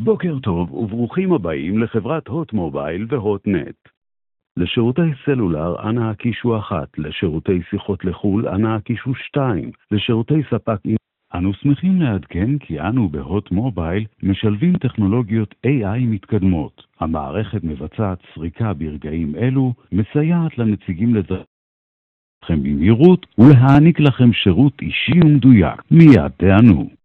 בוקר טוב וברוכים הבאים לחברת הוט מובייל והוט נט. לשירותי סלולר אנא הקישו 1, לשירותי שיחות לחול אנא הקישו 2, לשירותי ספק אנו שמחים לעדכן כי אנו בהוט מובייל משלבים טכנולוגיות AI מתקדמות. המערכת מבצעת סריקה ברגעים אלו, מסייעת לנציגים לכם במהירות ולהעניק לכם שירות אישי ומדויק. מיד תענו.